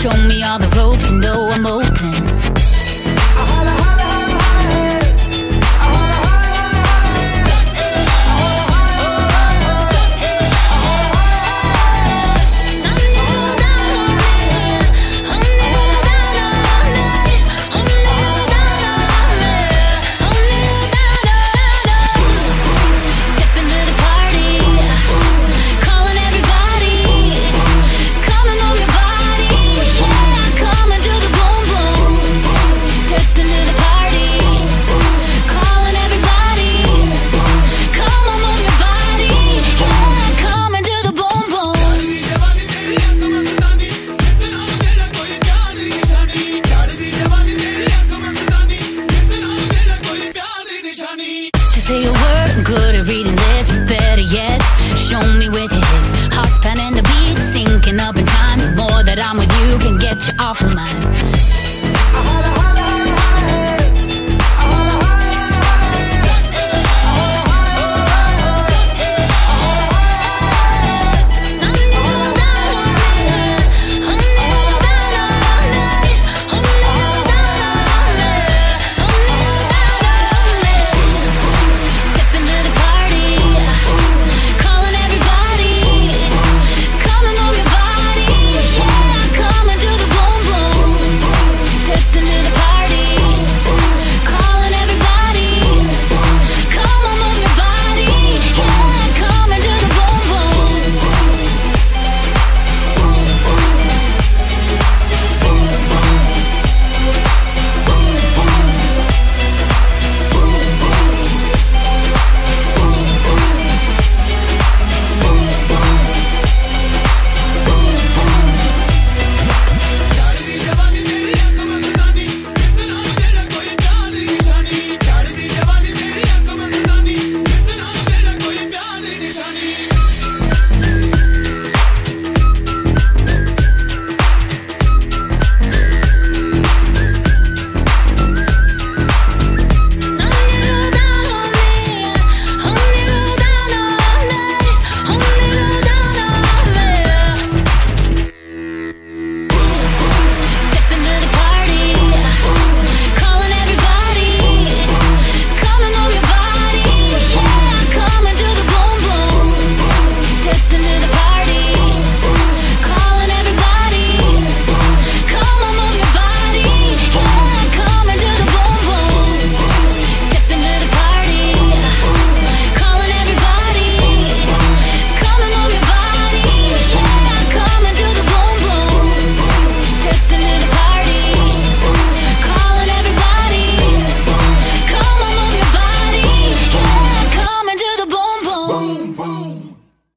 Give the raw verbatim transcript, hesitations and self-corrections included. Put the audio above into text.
Show me all the ropes, you know I'm open. Say a word, I'm good at reading this. Better yet, show me with your hips. Heart's pounding the beat, syncing up in time. The more that I'm with you, can get you off of my